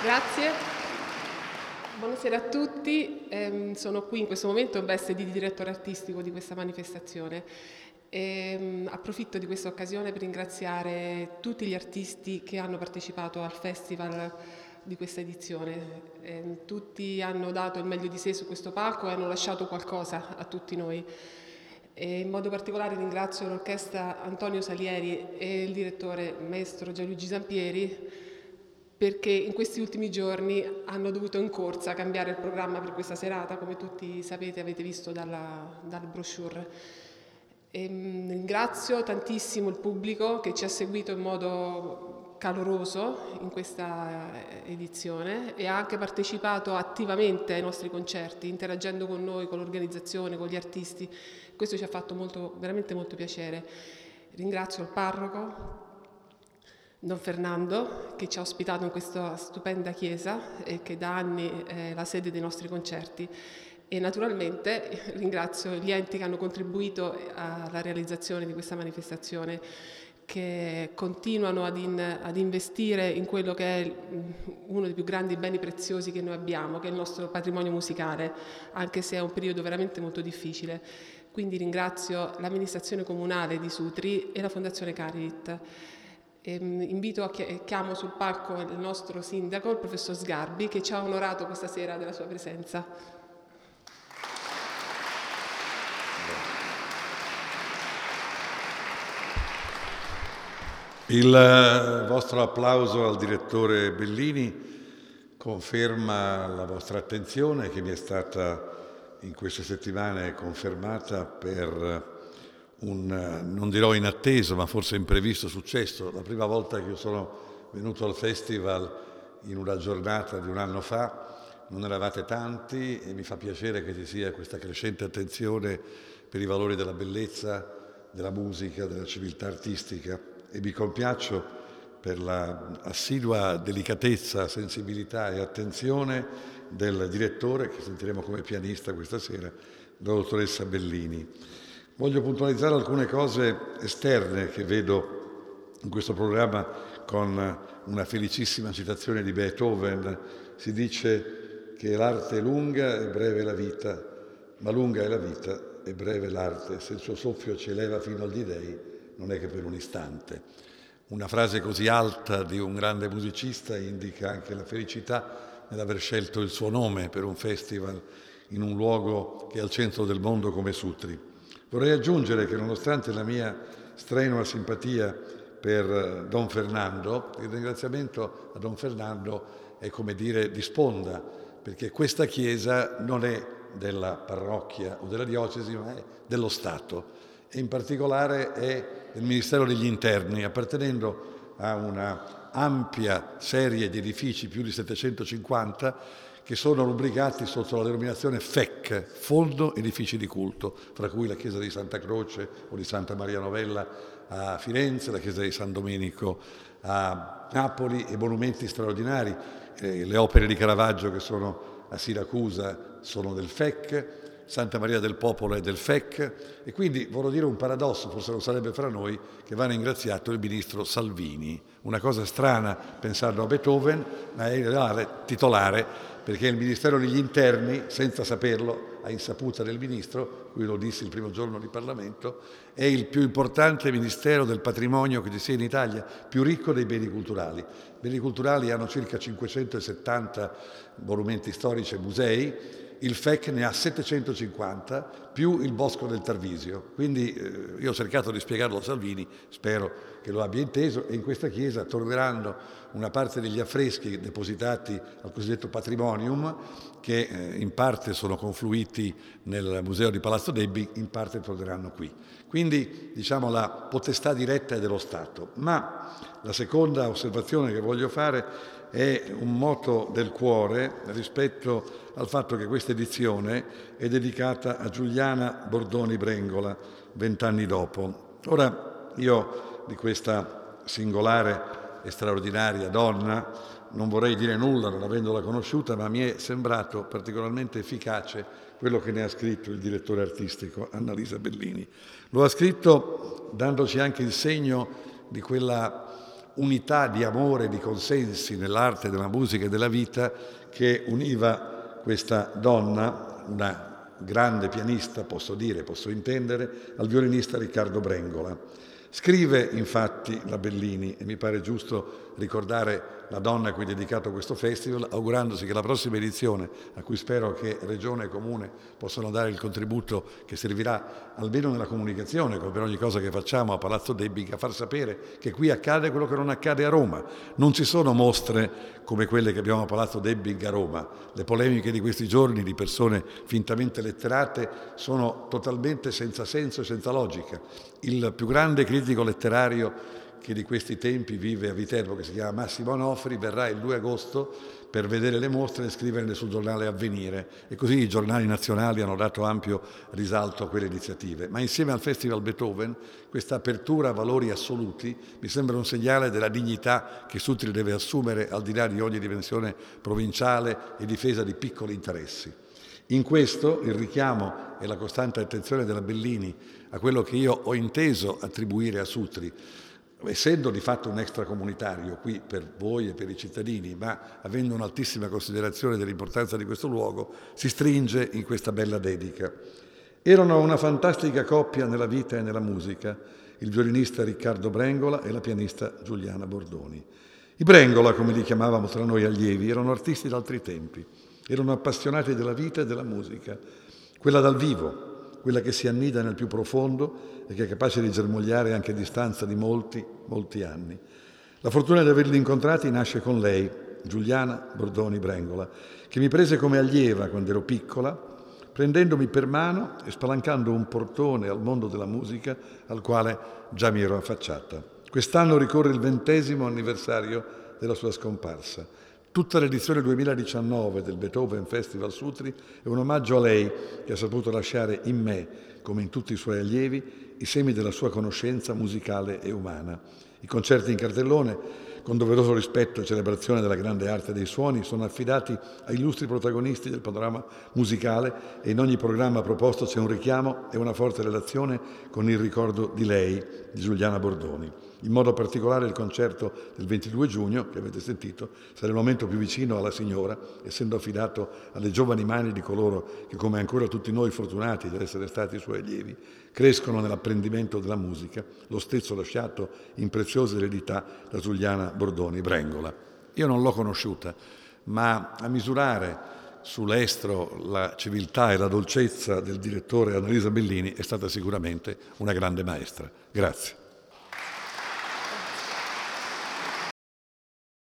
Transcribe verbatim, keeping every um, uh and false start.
Grazie. Buonasera a tutti. Eh, sono qui in questo momento in veste di direttore artistico di questa manifestazione. E, approfitto di questa occasione per ringraziare tutti gli artisti che hanno partecipato al festival di questa edizione. Eh, tutti hanno dato il meglio di sé su questo palco e hanno lasciato qualcosa a tutti noi. E in modo particolare ringrazio l'orchestra Antonio Salieri e il direttore maestro Gianluigi Zampieri, perché in questi ultimi giorni hanno dovuto in corsa cambiare il programma per questa serata, come tutti sapete, avete visto dalla, dal brochure. E, mh, ringrazio tantissimo il pubblico che ci ha seguito in modo caloroso in questa edizione e ha anche partecipato attivamente ai nostri concerti, interagendo con noi, con l'organizzazione, con gli artisti. Questo ci ha fatto molto, veramente molto piacere. Ringrazio il parroco, Don Fernando, che ci ha ospitato in questa stupenda chiesa e che da anni è la sede dei nostri concerti, e naturalmente ringrazio gli enti che hanno contribuito alla realizzazione di questa manifestazione, che continuano ad, in, ad investire in quello che è uno dei più grandi beni preziosi che noi abbiamo, che è il nostro patrimonio musicale, anche se è un periodo veramente molto difficile. Quindi ringrazio l'amministrazione comunale di Sutri e la Fondazione Carit. E invito a chiamo sul palco il nostro sindaco, il professor Sgarbi, che ci ha onorato questa sera della sua presenza. Il vostro applauso al direttore Bellini conferma la vostra attenzione, che mi è stata in queste settimane confermata per un, non dirò inatteso, ma forse imprevisto successo. La prima volta che io sono venuto al festival in una giornata di un anno fa non eravate tanti, e mi fa piacere che ci sia questa crescente attenzione per i valori della bellezza, della musica, della civiltà artistica, e mi compiaccio per la assidua delicatezza, sensibilità e attenzione del direttore, che sentiremo come pianista questa sera, la dottoressa Bellini. Voglio puntualizzare alcune cose esterne che vedo in questo programma con una felicissima citazione di Beethoven. Si dice che l'arte è lunga e breve la vita, ma lunga è la vita e breve l'arte. Se il suo soffio ci eleva fino agli dei, non è che per un istante. Una frase così alta di un grande musicista indica anche la felicità nell'aver scelto il suo nome per un festival in un luogo che è al centro del mondo come Sutri. Vorrei aggiungere che, nonostante la mia strenua simpatia per Don Fernando, il ringraziamento a Don Fernando è come dire di sponda, perché questa chiesa non è della parrocchia o della diocesi, ma è dello Stato, e in particolare è del Ministero degli Interni, appartenendo a una ampia serie di edifici, più di settecentocinquanta, che sono rubricati sotto la denominazione F E C, Fondo Edifici di Culto, fra cui la chiesa di Santa Croce o di Santa Maria Novella a Firenze, la chiesa di San Domenico a Napoli, e monumenti straordinari. Eh, le opere di Caravaggio che sono a Siracusa sono del F E C, Santa Maria del Popolo è del F E C, e quindi vorrò dire un paradosso, forse non sarebbe fra noi, che va ringraziato il ministro Salvini. Una cosa strana pensando a Beethoven, ma è titolare, perché il Ministero degli Interni, senza saperlo, a insaputa del Ministro, cui lo dissi il primo giorno di Parlamento, è il più importante Ministero del patrimonio che ci sia in Italia, più ricco dei beni culturali. I beni culturali hanno circa cinquecentosettanta monumenti storici e musei, il F E C ne ha settecentocinquanta, più il Bosco del Tarvisio. Quindi eh, io ho cercato di spiegarlo a Salvini, spero che lo abbia inteso, e in questa chiesa torneranno una parte degli affreschi depositati al cosiddetto Patrimonium, che eh, in parte sono confluiti nel Museo di Palazzo Debbi, in parte torneranno qui. Quindi, diciamo, la potestà diretta è dello Stato. Ma la seconda osservazione che voglio fare è un moto del cuore rispetto al fatto che questa edizione è dedicata a Giuliana Bordoni Brengola, vent'anni dopo. Ora, io di questa singolare e straordinaria donna non vorrei dire nulla non avendola conosciuta, ma mi è sembrato particolarmente efficace quello che ne ha scritto il direttore artistico Annalisa Bellini. Lo ha scritto dandoci anche il segno di quella unità di amore, di consensi nell'arte, nella musica e nella vita che univa questa donna, una grande pianista, posso dire, posso intendere, al violinista Riccardo Brengola. Scrive infatti la Bellini, e mi pare giusto ricordare la donna a cui è dedicato questo festival, augurandosi che la prossima edizione, a cui spero che Regione e Comune possano dare il contributo che servirà almeno nella comunicazione, come per ogni cosa che facciamo a Palazzo Debbing, a far sapere che qui accade quello che non accade a Roma. Non ci sono mostre come quelle che abbiamo a Palazzo Debbing a Roma. Le polemiche di questi giorni di persone fintamente letterate sono totalmente senza senso e senza logica. Il più grande critico letterario che di questi tempi vive a Viterbo, che si chiama Massimo Onofri, verrà il due agosto per vedere le mostre e scriverle sul giornale Avvenire, e così i giornali nazionali hanno dato ampio risalto a quelle iniziative. Ma insieme al Festival Beethoven, questa apertura a valori assoluti mi sembra un segnale della dignità che Sutri deve assumere al di là di ogni dimensione provinciale e difesa di piccoli interessi. In questo il richiamo e la costante attenzione della Bellini a quello che io ho inteso attribuire a Sutri, essendo di fatto un extracomunitario qui per voi e per i cittadini, ma avendo un'altissima considerazione dell'importanza di questo luogo, si stringe in questa bella dedica. Erano una fantastica coppia nella vita e nella musica, il violinista Riccardo Brengola e la pianista Giuliana Bordoni. I Brengola, come li chiamavamo tra noi allievi, erano artisti d'altri tempi, erano appassionati della vita e della musica, quella dal vivo, quella che si annida nel più profondo e che è capace di germogliare anche a distanza di molti, molti anni. La fortuna di averli incontrati nasce con lei, Giuliana Bordoni Brengola, che mi prese come allieva quando ero piccola, prendendomi per mano e spalancando un portone al mondo della musica al quale già mi ero affacciata. Quest'anno ricorre il ventesimo anniversario della sua scomparsa. Tutta l'edizione duemiladiciannove del Beethoven Festival Sutri è un omaggio a lei che ha saputo lasciare in me, come in tutti i suoi allievi, i semi della sua conoscenza musicale e umana. I concerti in cartellone, con doveroso rispetto e celebrazione della grande arte dei suoni, sono affidati a illustri protagonisti del panorama musicale e in ogni programma proposto c'è un richiamo e una forte relazione con il ricordo di lei, di Giuliana Bordoni. In modo particolare il concerto del ventidue giugno, che avete sentito, sarà il momento più vicino alla signora, essendo affidato alle giovani mani di coloro che, come ancora tutti noi fortunati di essere stati suoi allievi, crescono nell'apprendimento della musica, lo stesso lasciato in preziose eredità da Giuliana Bordoni Brengola. Io non l'ho conosciuta, ma a misurare sull'estro la civiltà e la dolcezza del direttore Annalisa Bellini è stata sicuramente una grande maestra. Grazie.